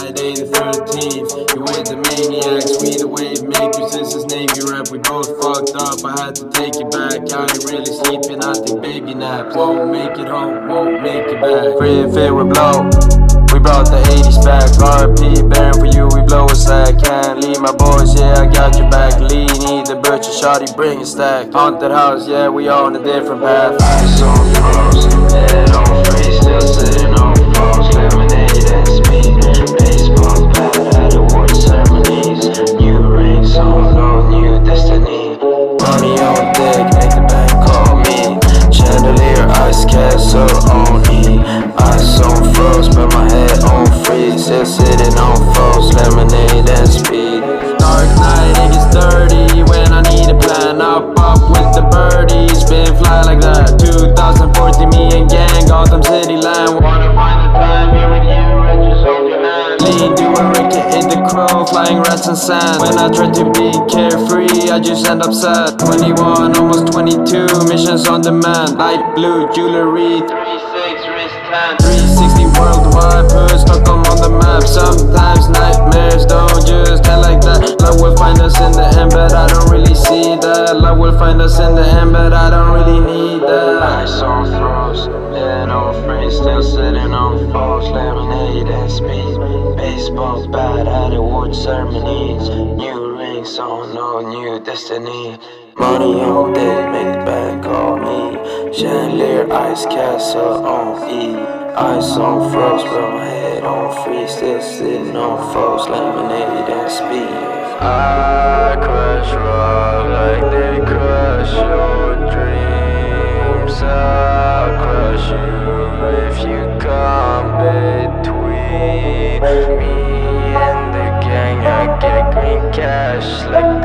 Friday the 13th. You with the maniacs, we the wave makers, this is Navy rap. We both fucked up, I had to take it back. I ain't really sleeping, I take baby naps. Won't make it home, won't make it back. Free and fit with blow, we brought the 80s back. RP bearing for you, we blow a sack. Can't leave my boys, yeah, I got your back. Lee, need the butcher, shawty, bring a stack. Haunted house, yeah, we on a different path. Ice on frozen, head on free, still sitting on phones. Lemonade and speed, baseball bat at award ceremonies. New rings on, no new destiny. Money on deck, make the bank call me. Chandelier, ice castle on E. Ice on froze, but my head on freeze. Still sitting on foes, lemonade and speed. Dark night, it gets dirty when I need a plan. Up with the birdies, been fly like that. 2014, me and gang, Gotham City line. Wanna find the time here with you, and just hold your hand. Lean, doing Ricky in the crow, flying rats and sand. When I try to be carefree, I just end up sad. 21, almost 22, missions on demand. Light blue jewelry, 3-6 wristband. 360 worldwide, put Stockholm on the map. Sometimes nightmares don't just end like that. Love will find us in the end, but I don't really see that. Love will find us in the end, but I don't really need that. Ice on froze, head on free, still sitting on foes. Lemonade and speed, baseball bat at award ceremonies. New rings on, no new destiny. Money on deck, make the bank call me. Chandelier, ice castle on E. Ice on froze, but my head on free, still sitting on foes. Lemonade and speed. I crush rock like they crush your dreams. I'll crush you if you come between me and the gang. I get green cash like